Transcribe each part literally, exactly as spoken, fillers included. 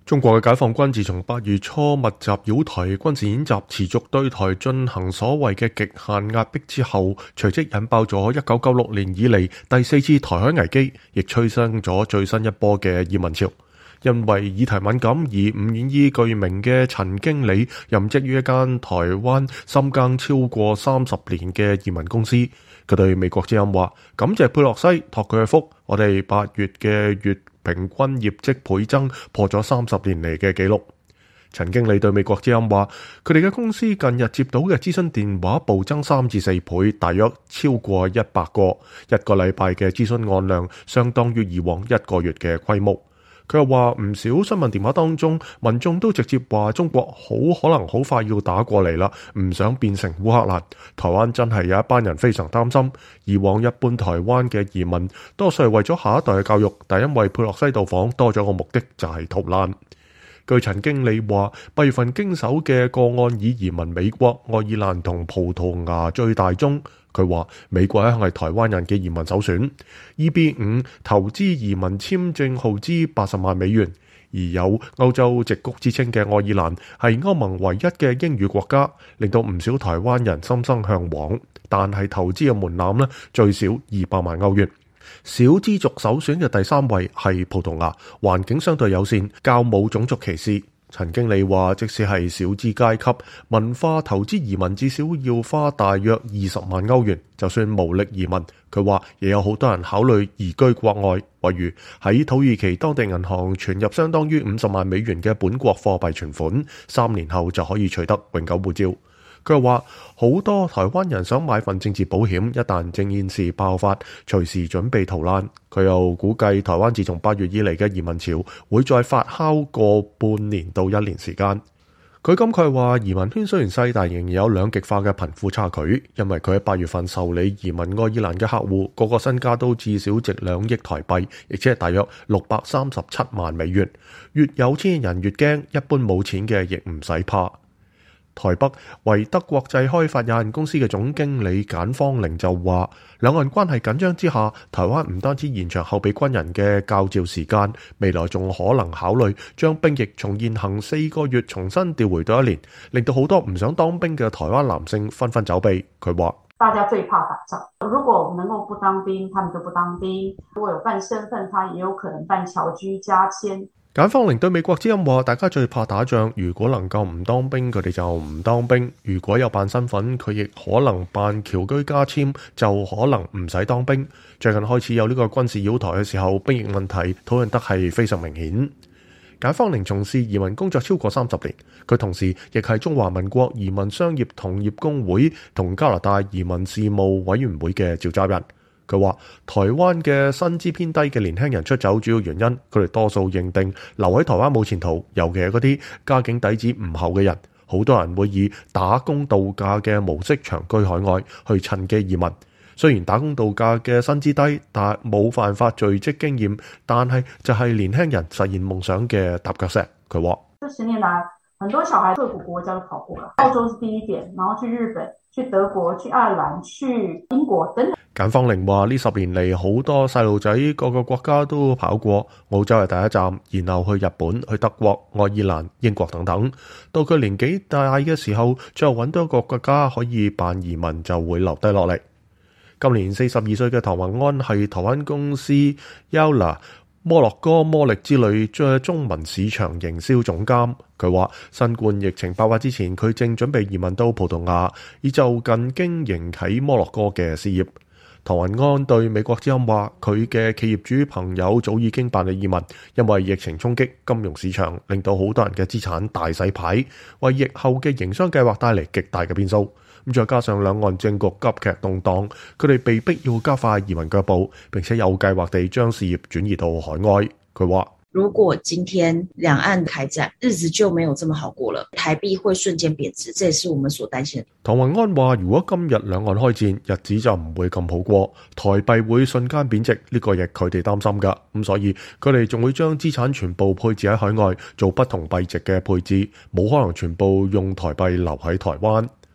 中國嘅解放軍自從八月初密集繞台軍事演習，持續對台進行所謂嘅極限壓迫之後，隨即引爆咗一九九六年以嚟第四次台海危機，亦催生咗最新一波嘅移民潮。因為議題敏感而唔願意具名嘅陳經理，任職於一間台灣深耕超過三十年嘅移民公司。佢對美國之音話：感謝佩洛西託佢嘅福，我哋八月嘅月平均業績倍增，破咗三十年嚟嘅紀錄。陳經理對美國之音話：佢哋嘅公司近日接到嘅諮詢電話暴增三至四倍，大約超過一百個，一個禮拜嘅諮詢案量相當於以往一個月嘅規模。佢又話唔少詢問電話當中，民眾都直接話中國好可能好快要打過嚟啦，唔想變成烏克蘭。台灣真係有一班人非常擔心。以往一般台灣嘅移民多數係為咗下一代嘅教育，但因為佩洛西到訪，多咗個目的就係逃難。據陳經理話，八月份經手嘅個案以移民美國、愛爾蘭同葡萄牙最大宗。佢話美國一向係台灣人嘅移民首選。E B 五投資移民簽證耗資八十萬美元，而有歐洲矽谷之稱嘅愛爾蘭係歐盟唯一嘅英語國家，令到唔少台灣人心生向往。但係投資嘅門檻呢，最少二百萬歐元。小資族首選嘅第三位係葡萄牙，環境相對友善，較冇種族歧視。陳經理話，即使係小資階級，文化投資移民至少要花大約二十萬歐元。就算無力移民，佢話亦有好多人考慮移居國外，例如喺土耳其當地銀行存入相當於五十萬美元嘅本國貨幣存款，三年後就可以取得永久護照。佢又話好多台灣人想買份政治保險，一旦政變事爆發，隨時準備逃難。佢又估計台灣自從八月以嚟嘅移民潮會再發酵過半年到一年時間。佢感慨話，移民圈雖然細，但仍然有兩極化嘅貧富差距，因為佢喺八月份受理移民愛爾蘭嘅客戶，個個身家都至少值兩億台幣，亦即係大約六百三十七萬美元。越有錢嘅人越驚，一般冇錢嘅亦唔使怕。台北維德國際開發有限公司嘅總經理簡方玲就話，兩岸關係緊張之下，台灣唔單止延長後備軍人嘅教召時間，未來仲可能考慮將兵役從現行四個月重新調回到一年，令到好多唔想當兵嘅台灣男性紛紛走避。佢話： 大家最怕打仗，如果能夠不當兵，他們就不當兵；如果有辦身份，他也有可能辦僑居加簽。 簡方玲對美國之音話：大家最怕打仗，如果能夠唔當兵，佢哋就唔當兵；如果有辦身份，佢亦可能辦僑居加簽，就可能唔使當兵。最近開始有呢個軍事擾台嘅時候，兵役問題討論得係非常明顯。簡方玲從事移民工作超過三十年，佢同時亦係中華民國移民商業同業公會同加拿大移民事務委員會嘅召集人。佢話台灣嘅薪資偏低嘅年輕人出走，主要原因佢哋多數認定留喺台灣冇前途，尤其係嗰啲家境底子唔厚嘅人。好多人會以打工度假嘅模式長居海外，去趁機移民。雖然打工度假嘅薪資低，但冇辦法聚積經驗，但係就係年輕人實現夢想嘅踏腳石。佢話： 這十年來，很多小孩各個國家都跑過了，澳洲是第一點，然後去日本、去德國、去愛爾蘭、去英國等等。 簡方玲話：呢十年嚟，好多細路仔各個國家都跑過，澳洲係第一站，然後去日本、去德國、愛爾蘭、英國等等。到佢年紀大嘅時候，最後揾到一個國家可以辦移民，就會留低落嚟。今年四十二歲嘅唐宏安係台灣公司 Yola 摩洛哥魔力之旅嘅中文市場營銷總監。佢話新冠疫情爆發之前，佢正準備移民到葡萄牙，以就近經營喺摩洛哥嘅事業。唐宏安對美國之音話，佢嘅企業主朋友早已經辦理移民，因為疫情衝擊金融市場，令到好多人嘅資產大洗牌，為疫後嘅營商計劃帶嚟極大嘅變數。咁再加上兩岸政局急劇動盪，佢哋被逼要加快移民腳步，並且有計劃地將事業轉移到海外。佢話： 如果今天兩岸開戰，日子就沒有這麼好過了，台幣會瞬間貶值，這也是我們所擔心的。 唐宏安話：如果今日兩岸開戰，日子就唔會咁好過，台幣會瞬間貶值，呢個亦佢哋擔心㗎。咁所以佢哋仲會將資產全部配置喺海外，做不同幣值嘅配置，冇可能全部用台幣留喺台灣。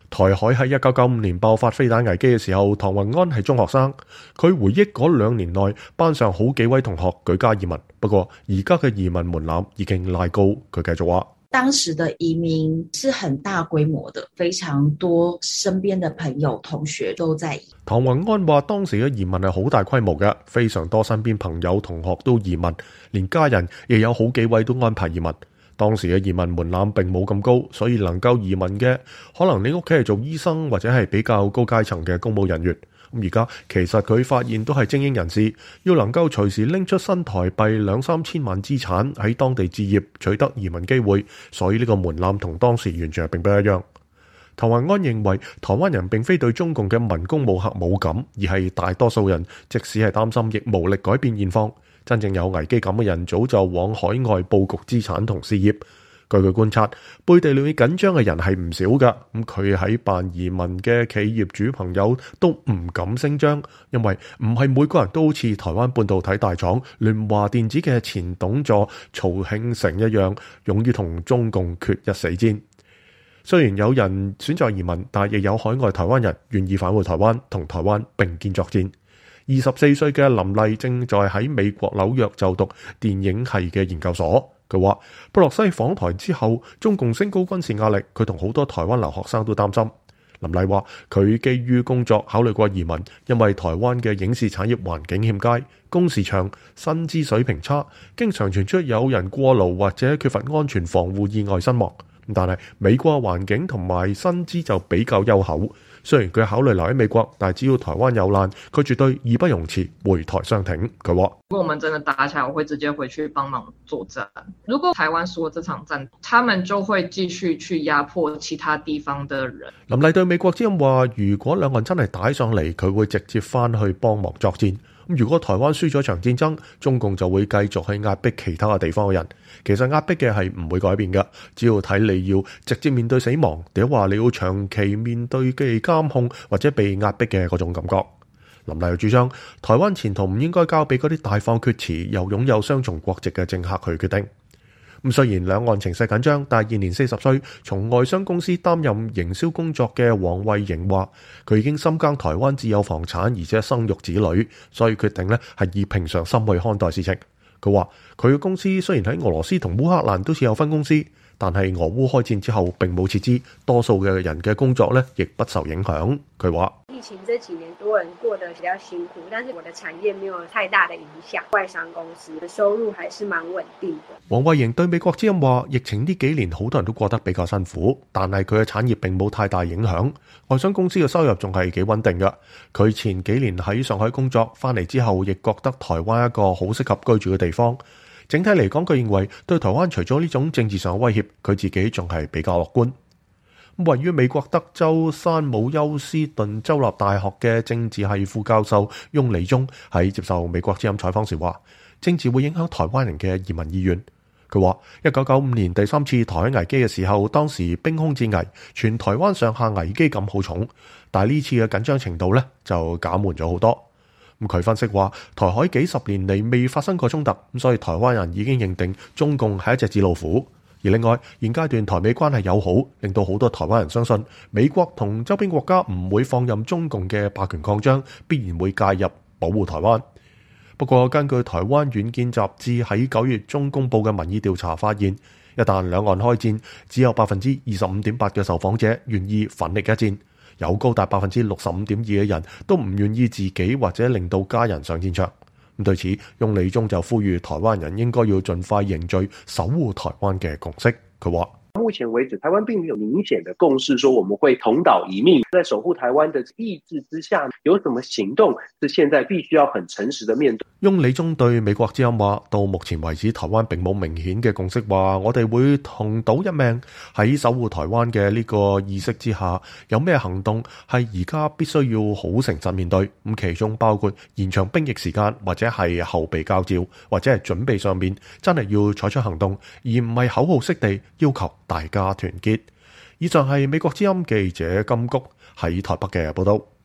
台海喺一九九五年爆發飛彈危機嘅時候，唐宏安係中學生，佢回憶嗰兩年內班上好幾位同學舉家移民，不過而家嘅移民門檻已經拉高。佢繼續話： 當時的移民是很大規模的，非常多身邊的朋友同學都在移。 唐宏安話當時嘅移民係好大規模嘅，非常多身邊朋友同學都移民，連家人亦有好幾位都安排移民。當時嘅移民門檻並冇咁高，所以能夠移民嘅可能你屋企係做醫生或者係比較高階層嘅公務人員。咁而家其實佢發現都係精英人士，要能夠隨時拎出新台幣兩三千萬資產喺當地置業，取得移民機會，所以呢個門檻同當時完全係並不一樣。唐宏安認為台灣人並非對中共嘅文攻武嚇冇感，而係大多數人即使係擔心亦無力改變現況。真正有危機感嘅人早就往海外佈局資產同事業。據佢觀察，背地裏面緊張嘅人係唔少㗎。咁佢喺辦移民嘅企業主朋友都唔敢聲張，因為唔係每個人都好似台灣半導體大廠聯華電子嘅前董座曹慶成一樣，勇於同中共決一死戰。雖然有人選擇移民，但亦有海外台灣人願意返回台灣，同台灣並肩作戰。二十四歲嘅林麗正在喺美國紐約就讀電影系嘅研究所。佢話佩洛西訪台之後，中共升高軍事壓力，佢同好多台灣留學生都擔心。林麗話佢基於工作考慮過移民，因為台灣嘅影視產業環境欠佳，工時長，薪資水平差，經常傳出有人過勞或者缺乏安全防護意外身亡。但係美國環境同埋薪資就比較優厚。雖然佢考慮留喺美國，但只要台灣有難，佢絕對義不容辭回台相挺。佢話： 如果我們真的打起來，我會直接回去幫忙作戰。如果台灣輸了這場戰，他們就會繼續去壓迫其他地方的人。 林麗對美國之音話：如果兩岸真係打上嚟，佢會直接翻去幫忙作戰。如果台灣輸咗場戰爭，中共就會繼續去壓迫其他嘅地方嘅人。其實壓迫嘅係唔會改變嘅，只要睇你要直接面對死亡，定話你要長期面對嘅監控或者被壓迫嘅嗰種感覺。林麗又主張，台灣前途唔應該交俾嗰啲大放厥詞又擁有雙重國籍嘅政客去決定。咁雖然兩岸情勢緊張，但係現年四十歲，從外商公司擔任營銷工作嘅黃慧瑩話，佢已經深耕台灣自有房產，而且生育子女，所以決定呢係以平常心去看待事情。佢話佢嘅公司雖然喺俄羅斯同烏克蘭都設有分公司，但係俄烏開戰之後並冇撤資，多數嘅人嘅工作呢亦不受影響。佢話疫情這幾年多人過得比較辛苦，但是我的產業沒有太大的影響，外商公司的收入還是蠻穩定的。 黃慧瑩對美國之音話，疫情呢幾年好多人都過得比較辛苦，但係佢嘅產業並冇太大影響，外商公司嘅收入仲係幾穩定嘅。佢前幾年喺上海工作，翻嚟之後亦覺得台灣一個好適合居住嘅地方。整體嚟講，佢認為對台灣除咗呢種政治上嘅威脅，佢自己仲係比較樂觀。位於美國德州山姆休斯頓州立大學嘅政治系副教授翁理忠喺接受美國之音採訪時話，政治會影響台灣人嘅移民意願。佢話一九九五年第三次台海危機嘅時候，當時兵凶戰危，全台灣上下危機感好重，但係呢次嘅緊張程度呢就減緩咗好多。咁佢分析話，台海幾十年嚟未發生過衝突，咁所以台灣人已經認定中共係一隻紙老虎。而另外，現階段台美關係友好，令到好多台灣人相信美國同周邊國家唔會放任中共嘅霸權擴張，必然會介入保護台灣。不過，根據台灣遠見雜誌喺九月中公佈嘅民意調查發現，一旦兩岸開戰，只有百分之二十五點八嘅受訪者願意奮力一戰，有高達百分之六十五點二嘅人都唔願意自己或者令到家人上戰場。咁對此，翁理忠就呼籲台灣人應該要盡快凝聚守護台灣嘅共識。佢話： 目前為止，台灣並沒有明顯的共識，說我們會同島一命。在守護台灣的意志之下，有什麼行動是現在必須要很誠實的面對。 翁理忠對美國之音話：到目前為止，台灣並冇明顯嘅共識，話我哋會同島一命。喺守護台灣嘅呢個意識之下，有咩行動係而家必須要好誠實面對？咁其中包括延長兵役時間，或者係後備教召，或者係準備上面真係要採取行動，而唔係口號式地要求大家團結。以上係美國之音記者金谷喺台北嘅報道。